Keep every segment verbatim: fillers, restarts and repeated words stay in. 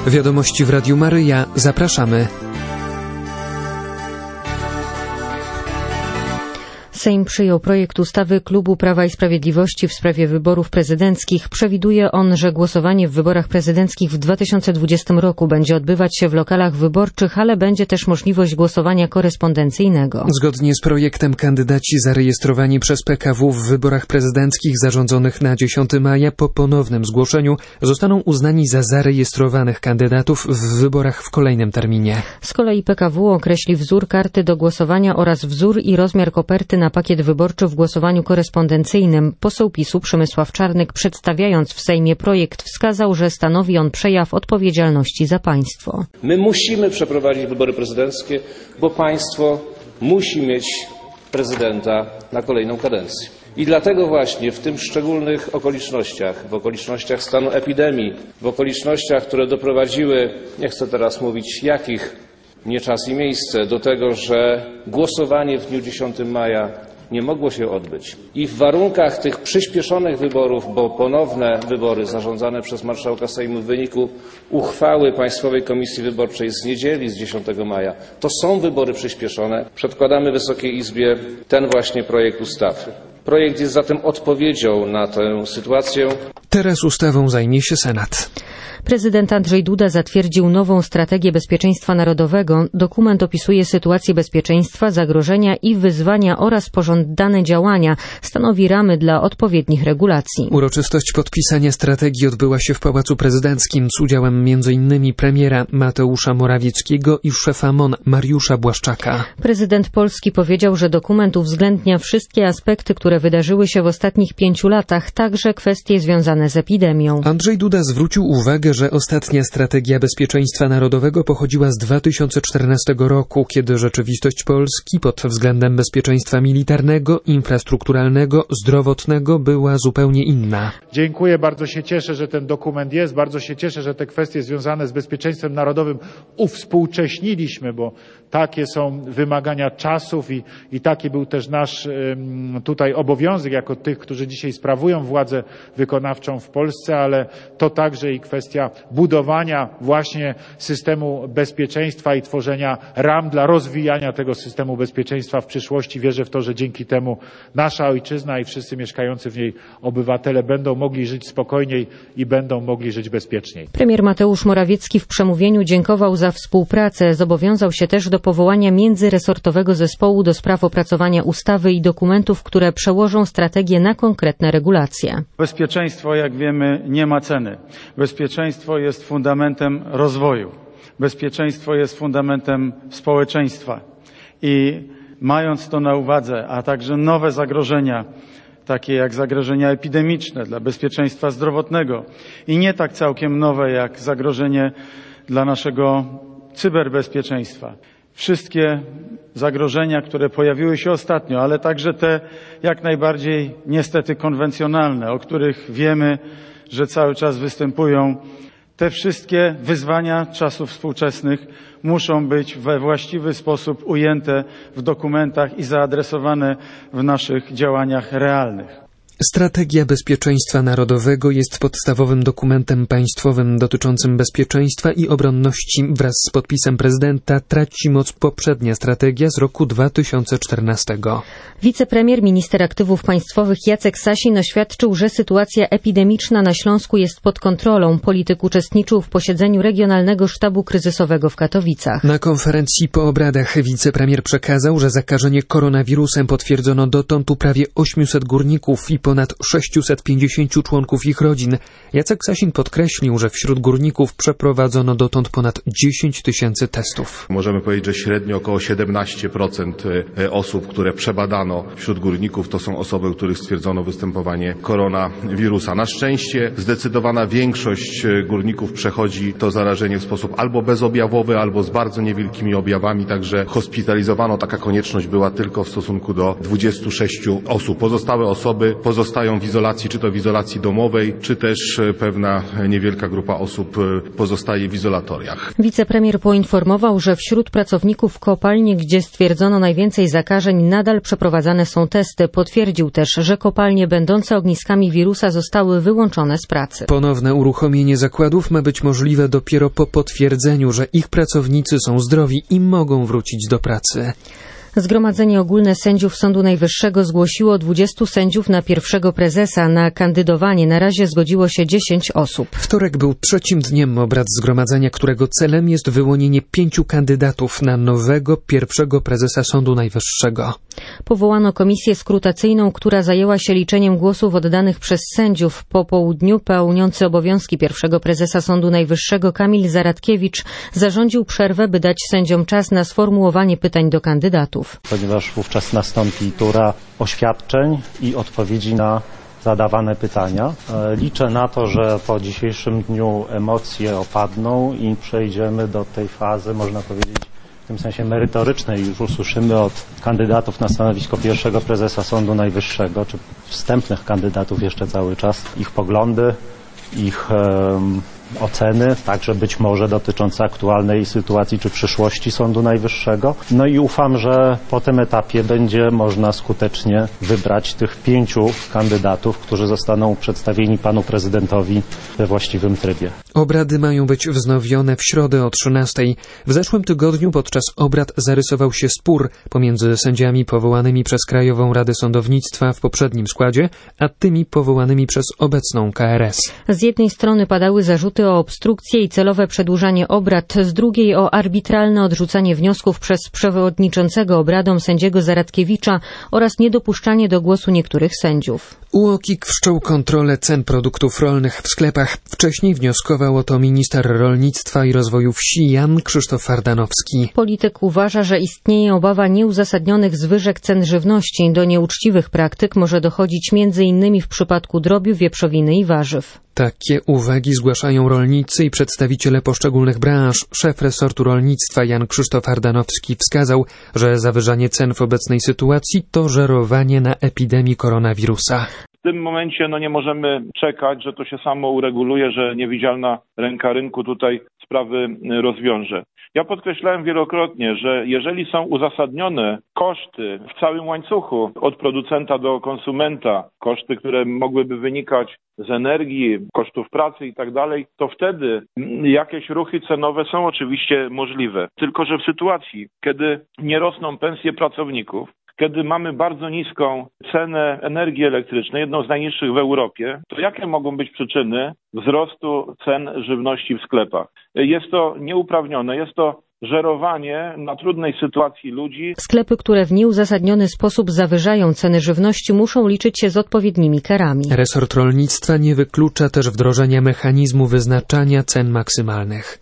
Wiadomości w Radiu Maryja. Zapraszamy. Sejm przyjął projekt ustawy Klubu Prawa i Sprawiedliwości w sprawie wyborów prezydenckich. Przewiduje on, że głosowanie w wyborach prezydenckich w dwa tysiące dwudziestym roku będzie odbywać się w lokalach wyborczych, ale będzie też możliwość głosowania korespondencyjnego. Zgodnie z projektem kandydaci zarejestrowani przez P K W w wyborach prezydenckich zarządzonych na dziesiątego maja po ponownym zgłoszeniu zostaną uznani za zarejestrowanych kandydatów w wyborach w kolejnym terminie. Z kolei P K W określi wzór karty do głosowania oraz wzór i rozmiar koperty na pakiet wyborczy w głosowaniu korespondencyjnym. Poseł PiSu Przemysław Czarnek, przedstawiając w Sejmie projekt, wskazał, że stanowi on przejaw odpowiedzialności za państwo. My musimy przeprowadzić wybory prezydenckie, bo państwo musi mieć prezydenta na kolejną kadencję. I dlatego właśnie w tym szczególnych okolicznościach, w okolicznościach stanu epidemii, w okolicznościach, które doprowadziły, nie chcę teraz mówić jakich, nie czas i miejsce, do tego, że głosowanie w dniu dziesiątego maja nie mogło się odbyć. I w warunkach tych przyspieszonych wyborów, bo ponowne wybory zarządzane przez marszałka Sejmu w wyniku uchwały Państwowej Komisji Wyborczej z niedzieli, z dziesiątego maja, to są wybory przyspieszone. Przedkładamy Wysokiej Izbie ten właśnie projekt ustawy. Projekt jest zatem odpowiedzią na tę sytuację. Teraz ustawą zajmie się Senat. Prezydent Andrzej Duda zatwierdził nową strategię bezpieczeństwa narodowego. Dokument opisuje sytuację bezpieczeństwa, zagrożenia i wyzwania oraz pożądane działania. Stanowi ramy dla odpowiednich regulacji. Uroczystość podpisania strategii odbyła się w Pałacu Prezydenckim z udziałem między innymi premiera Mateusza Morawieckiego i szefa M O N Mariusza Błaszczaka. Prezydent Polski powiedział, że dokument uwzględnia wszystkie aspekty, które wydarzyły się w ostatnich pięciu latach, także kwestie związane z epidemią. Andrzej Duda zwrócił uwagę, że ostatnia strategia bezpieczeństwa narodowego pochodziła z dwa tysiące czternastego roku, kiedy rzeczywistość Polski pod względem bezpieczeństwa militarnego, infrastrukturalnego, zdrowotnego była zupełnie inna. Dziękuję, bardzo się cieszę, że ten dokument jest, bardzo się cieszę, że te kwestie związane z bezpieczeństwem narodowym uwspółcześniliśmy, bo takie są wymagania czasów i, i taki był też nasz ym, tutaj obowiązek jako tych, którzy dzisiaj sprawują władzę wykonawczą w Polsce, ale to także i kwestia budowania właśnie systemu bezpieczeństwa i tworzenia ram dla rozwijania tego systemu bezpieczeństwa w przyszłości. Wierzę w to, że dzięki temu nasza ojczyzna i wszyscy mieszkający w niej obywatele będą mogli żyć spokojniej i będą mogli żyć bezpieczniej. Premier Mateusz Morawiecki w przemówieniu dziękował za współpracę. Zobowiązał się też do powołania międzyresortowego zespołu do spraw opracowania ustawy i dokumentów, które przełożą strategię na konkretne regulacje. Bezpieczeństwo, jak wiemy, nie ma ceny. Bezpieczeństwo jest fundamentem rozwoju. Bezpieczeństwo jest fundamentem społeczeństwa. I mając to na uwadze, a także nowe zagrożenia, takie jak zagrożenia epidemiczne dla bezpieczeństwa zdrowotnego i nie tak całkiem nowe jak zagrożenie dla naszego cyberbezpieczeństwa. Wszystkie zagrożenia, które pojawiły się ostatnio, ale także te jak najbardziej niestety konwencjonalne, o których wiemy, że cały czas występują. Te wszystkie wyzwania czasów współczesnych muszą być we właściwy sposób ujęte w dokumentach i zaadresowane w naszych działaniach realnych. Strategia bezpieczeństwa narodowego jest podstawowym dokumentem państwowym dotyczącym bezpieczeństwa i obronności. Wraz z podpisem prezydenta traci moc poprzednia strategia z roku dwa tysiące czternastego. Wicepremier, minister aktywów państwowych Jacek Sasin oświadczył, że sytuacja epidemiczna na Śląsku jest pod kontrolą. Polityk uczestniczył w posiedzeniu Regionalnego Sztabu Kryzysowego w Katowicach. Na konferencji po obradach wicepremier przekazał, że zakażenie koronawirusem potwierdzono dotąd u prawie osiemset górników i ponad sześciuset pięćdziesięciu członków ich rodzin. Jacek Sasin podkreślił, że wśród górników przeprowadzono dotąd ponad dziesięć tysięcy testów. Możemy powiedzieć, że średnio około siedemnaście procent osób, które przebadano wśród górników, to są osoby, u których stwierdzono występowanie koronawirusa. Na szczęście zdecydowana większość górników przechodzi to zarażenie w sposób albo bezobjawowy, albo z bardzo niewielkimi objawami, także hospitalizowano. Taka konieczność była tylko w stosunku do dwudziestu sześciu osób. Pozostałe osoby pozostały pozostają w izolacji, czy to w izolacji domowej, czy też pewna niewielka grupa osób pozostaje w izolatoriach. Wicepremier poinformował, że wśród pracowników kopalni, gdzie stwierdzono najwięcej zakażeń, nadal przeprowadzane są testy. Potwierdził też, że kopalnie będące ogniskami wirusa zostały wyłączone z pracy. Ponowne uruchomienie zakładów ma być możliwe dopiero po potwierdzeniu, że ich pracownicy są zdrowi i mogą wrócić do pracy. Zgromadzenie Ogólne Sędziów Sądu Najwyższego zgłosiło dwudziestu sędziów na pierwszego prezesa. Na kandydowanie na razie zgodziło się dziesięć osób. Wtorek był trzecim dniem obrad zgromadzenia, którego celem jest wyłonienie pięciu kandydatów na nowego pierwszego prezesa Sądu Najwyższego. Powołano komisję skrutacyjną, która zajęła się liczeniem głosów oddanych przez sędziów. Po południu pełniący obowiązki pierwszego prezesa Sądu Najwyższego Kamil Zaradkiewicz zarządził przerwę, by dać sędziom czas na sformułowanie pytań do kandydatów. Ponieważ wówczas nastąpi tura oświadczeń i odpowiedzi na zadawane pytania. Liczę na to, że po dzisiejszym dniu emocje opadną i przejdziemy do tej fazy, można powiedzieć, w tym sensie merytorycznej. Już usłyszymy od kandydatów na stanowisko pierwszego prezesa Sądu Najwyższego, czy wstępnych kandydatów jeszcze cały czas, ich poglądy, ich um, oceny, także być może dotyczące aktualnej sytuacji czy przyszłości Sądu Najwyższego. No i ufam, że po tym etapie będzie można skutecznie wybrać tych pięciu kandydatów, którzy zostaną przedstawieni panu prezydentowi we właściwym trybie. Obrady mają być wznowione w środę o trzynastej. W zeszłym tygodniu podczas obrad zarysował się spór pomiędzy sędziami powołanymi przez Krajową Radę Sądownictwa w poprzednim składzie, a tymi powołanymi przez obecną K R S. Z jednej strony padały zarzuty o obstrukcję i celowe przedłużanie obrad, z drugiej o arbitralne odrzucanie wniosków przez przewodniczącego obradom sędziego Zaradkiewicza oraz niedopuszczanie do głosu niektórych sędziów. U O K I K wszczął kontrolę cen produktów rolnych w sklepach. Wcześniej wnioskował o to minister rolnictwa i rozwoju wsi Jan Krzysztof Ardanowski. Polityk uważa, że istnieje obawa nieuzasadnionych zwyżek cen żywności. Do nieuczciwych praktyk może dochodzić między innymi w przypadku drobiu, wieprzowiny i warzyw. Takie uwagi zgłaszają rolnicy i przedstawiciele poszczególnych branż. Szef resortu rolnictwa Jan Krzysztof Ardanowski wskazał, że zawyżanie cen w obecnej sytuacji to żerowanie na epidemii koronawirusa. W tym momencie no nie możemy czekać, że to się samo ureguluje, że niewidzialna ręka rynku tutaj sprawy rozwiąże. Ja podkreślałem wielokrotnie, że jeżeli są uzasadnione koszty w całym łańcuchu od producenta do konsumenta, koszty, które mogłyby wynikać z energii, kosztów pracy i tak dalej, to wtedy jakieś ruchy cenowe są oczywiście możliwe. Tylko że w sytuacji, kiedy nie rosną pensje pracowników, kiedy mamy bardzo niską cenę energii elektrycznej, jedną z najniższych w Europie, to jakie mogą być przyczyny wzrostu cen żywności w sklepach? Jest to nieuprawnione, jest to żerowanie na trudnej sytuacji ludzi. Sklepy, które w nieuzasadniony sposób zawyżają ceny żywności, muszą liczyć się z odpowiednimi karami. Resort rolnictwa nie wyklucza też wdrożenia mechanizmu wyznaczania cen maksymalnych.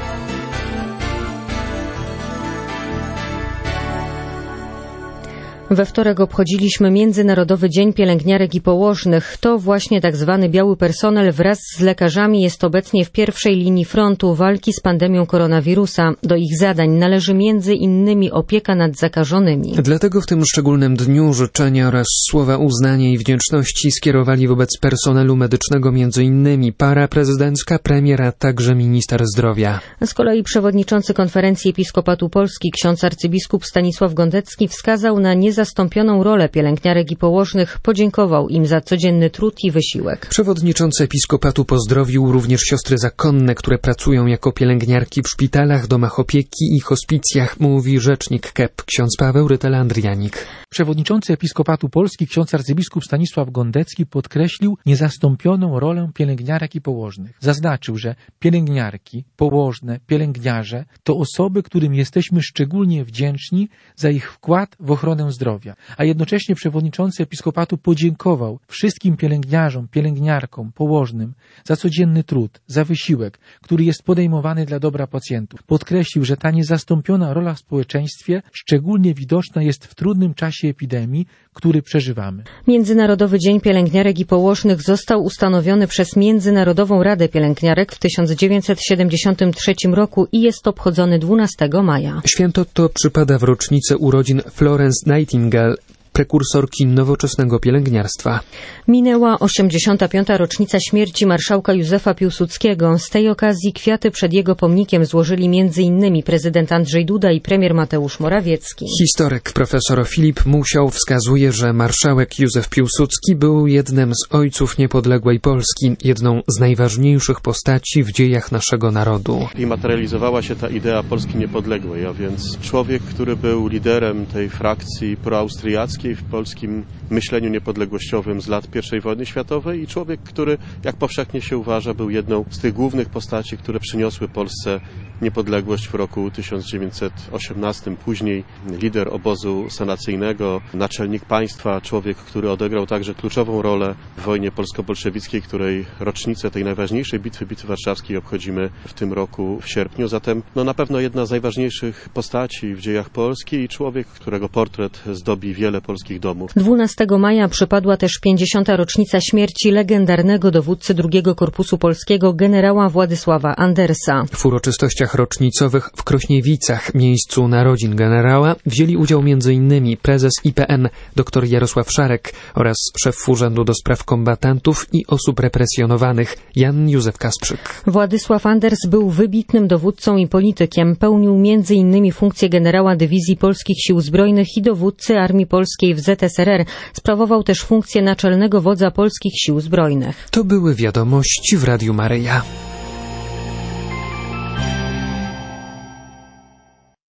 We wtorek obchodziliśmy Międzynarodowy Dzień Pielęgniarek i Położnych. To właśnie tak zwany biały personel wraz z lekarzami jest obecnie w pierwszej linii frontu walki z pandemią koronawirusa. Do ich zadań należy między innymi opieka nad zakażonymi. Dlatego w tym szczególnym dniu życzenia oraz słowa uznania i wdzięczności skierowali wobec personelu medycznego między innymi para prezydencka, premier, a także minister zdrowia. Z kolei przewodniczący Konferencji Episkopatu Polski ksiądz arcybiskup Stanisław Gondecki wskazał na niezastąpioną Zastąpioną rolę pielęgniarek i położnych, podziękował im za codzienny trud i wysiłek. Przewodniczący Episkopatu pozdrowił również siostry zakonne, które pracują jako pielęgniarki w szpitalach, domach opieki i hospicjach, mówi rzecznik K E P ksiądz Paweł Rytel-Andrianik. Przewodniczący Episkopatu Polski ksiądz arcybiskup Stanisław Gondecki podkreślił niezastąpioną rolę pielęgniarek i położnych. Zaznaczył, że pielęgniarki, położne, pielęgniarze to osoby, którym jesteśmy szczególnie wdzięczni za ich wkład w ochronę zdrowia. A jednocześnie przewodniczący Episkopatu podziękował wszystkim pielęgniarzom, pielęgniarkom, położnym za codzienny trud, za wysiłek, który jest podejmowany dla dobra pacjentów. Podkreślił, że ta niezastąpiona rola w społeczeństwie szczególnie widoczna jest w trudnym czasie epidemii, który przeżywamy. Międzynarodowy Dzień Pielęgniarek i Położnych został ustanowiony przez Międzynarodową Radę Pielęgniarek w tysiąc dziewięćset siedemdziesiątym trzecim roku i jest obchodzony dwunastego maja. Święto to przypada w rocznicę urodzin Florence Nightingale, prekursorki nowoczesnego pielęgniarstwa. Minęła osiemdziesiąta piąta rocznica śmierci marszałka Józefa Piłsudskiego. Z tej okazji kwiaty przed jego pomnikiem złożyli między innymi prezydent Andrzej Duda i premier Mateusz Morawiecki. Historyk profesor Filip Musiał wskazuje, że marszałek Józef Piłsudski był jednym z ojców niepodległej Polski, jedną z najważniejszych postaci w dziejach naszego narodu. I materializowała się ta idea Polski niepodległej, a więc człowiek, który był liderem tej frakcji proaustriackiej w polskim myśleniu niepodległościowym z lat pierwszej wojny światowej i człowiek, który, jak powszechnie się uważa, był jedną z tych głównych postaci, które przyniosły Polsce niepodległość w roku tysiąc dziewięćset osiemnastym. Później lider obozu sanacyjnego, naczelnik państwa, człowiek, który odegrał także kluczową rolę w wojnie polsko-bolszewickiej, której rocznicę tej najważniejszej bitwy, Bitwy Warszawskiej, obchodzimy w tym roku w sierpniu. Zatem no, na pewno jedna z najważniejszych postaci w dziejach Polski i człowiek, którego portret zdobi wiele polskich domów. dwunastego maja przypadła też pięćdziesiąta rocznica śmierci legendarnego dowódcy drugiego Korpusu Polskiego generała Władysława Andersa. W uroczystościach rocznicowych w Krośniewicach, miejscu narodzin generała, wzięli udział między innymi prezes I P N dr Jarosław Szarek oraz szef Urzędu do Spraw Kombatantów i Osób Represjonowanych Jan Józef Kasprzyk. Władysław Anders był wybitnym dowódcą i politykiem. Pełnił między innymi funkcję generała Dywizji Polskich Sił Zbrojnych i dowódcy Armii Polskiej w Z S R R. Sprawował też funkcję naczelnego wodza Polskich Sił Zbrojnych. To były wiadomości w Radiu Maryja.